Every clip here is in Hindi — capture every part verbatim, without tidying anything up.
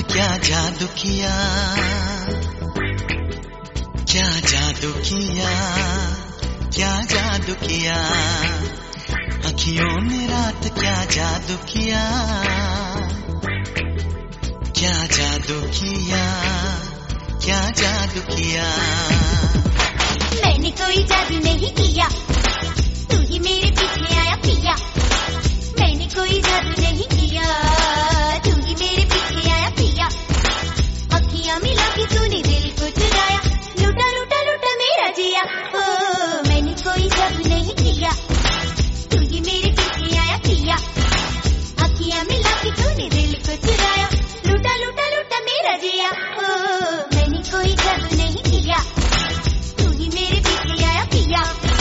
क्या जादू किया, क्या जादू किया, क्या जादू किया, अखियों ने रात क्या जादू किया, क्या जादू किया, क्या जादू किया। मैंने कोई जादू नहीं किया, तू ही मेरे पीछे आया पिया। मैंने कोई जादू नहीं किया, तू ही मेरे पीछे आया पिया। अखियां मिला के तूने दिल को चुराया, लूटा लूटा लूटा मेरा जिया। ओ मैंने कोई जादू नहीं किया, तू ही मेरे पीछे आया पिया। अखियां मिला के तूने दिल को चुराया, लूटा लूटा लूटा मेरा जिया। ओ मैंने कोई जादू नहीं किया, तू ही मेरे पीछे आया पिया।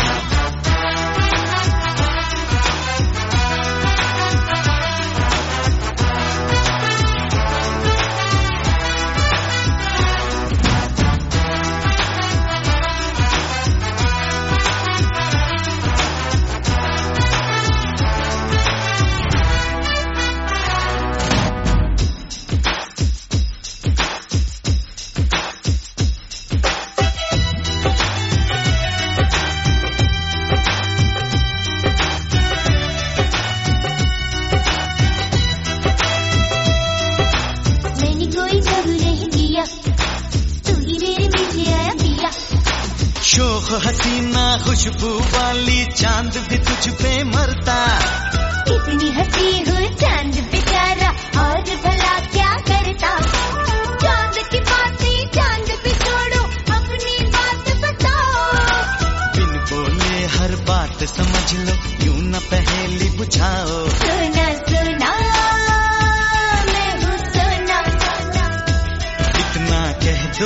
शोख हसीना खुशबू वाली चांद भी तुझ पे मरता। कितनी हंसी हो चांद बेचारा, और भला क्या करता। चांद की बातें चांद पे छोड़ो, अपनी बात बताओ। बिन बोले हर बात समझ लो, यूं न पहेली बुझाओ। सुना सुना मैं हूँ सोना, इतना कह दो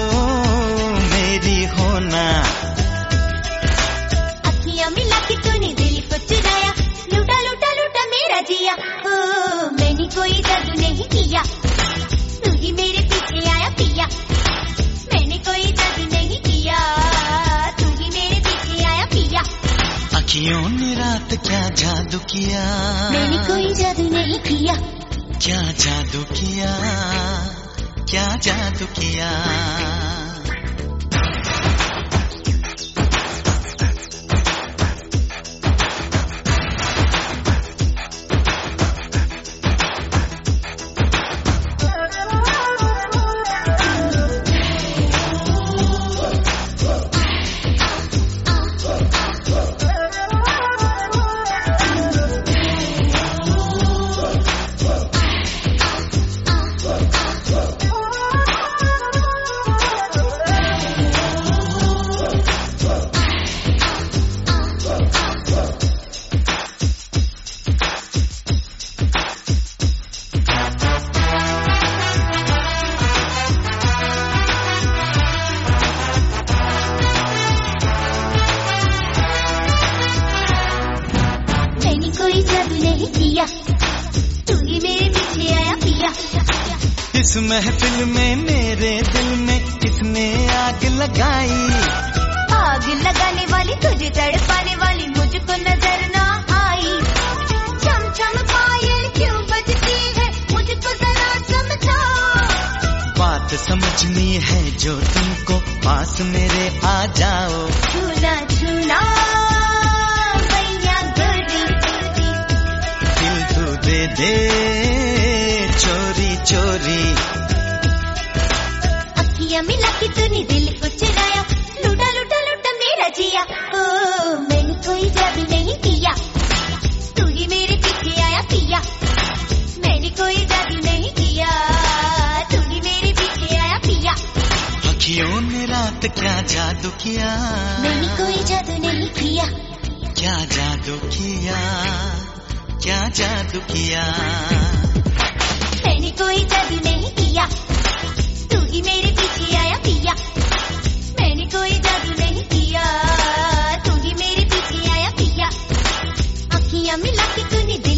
मेरी होना। अखियां मिला के तूने दिल को चुराया, लूटा लूटा लूटा मेरा जिया। ओ मैंने कोई जादू नहीं किया, तू ही मेरे पीछे आया पिया। मैंने कोई जादू नहीं किया, तू ही मेरे पीछे आया पिया। अखियों ने रात क्या जादू किया, मैंने कोई जादू नहीं किया। क्या जादू किया, क्या जादू किया। कोई जादू नहीं किया, तू ही मेरे पीछे आया पिया। इस महफिल में मेरे दिल में किसने आग लगाई। आग लगाने वाली तुझे तड़पाने वाली मुझको नजर ना आई। चम चम पायल क्यों बजती है, मुझको जरा समझाओ। बात समझनी है जो तुमको, पास मेरे आ जाओ। छूना छूना दे दे चोरी चोरी। अखियां मिला के तूने दिल को चुराया, लूटा लूटा लूटा मेरा जिया। ओ मैंने कोई जादू नहीं किया, तू ही मेरे पीछे आया पिया। मैंने कोई जादू नहीं किया, तू ही मेरे पीछे आया पिया। अखियों ने रात क्या जादू किया, मैंने कोई जादू नहीं किया। क्या जादू किया, क्या जादू किया। मैंने कोई जादू नहीं किया, तू ही मेरे पीछे आया पिया। मैंने कोई जादू नहीं किया, तू ही मेरे पीछे आया पिया। अखियां मिला के तूने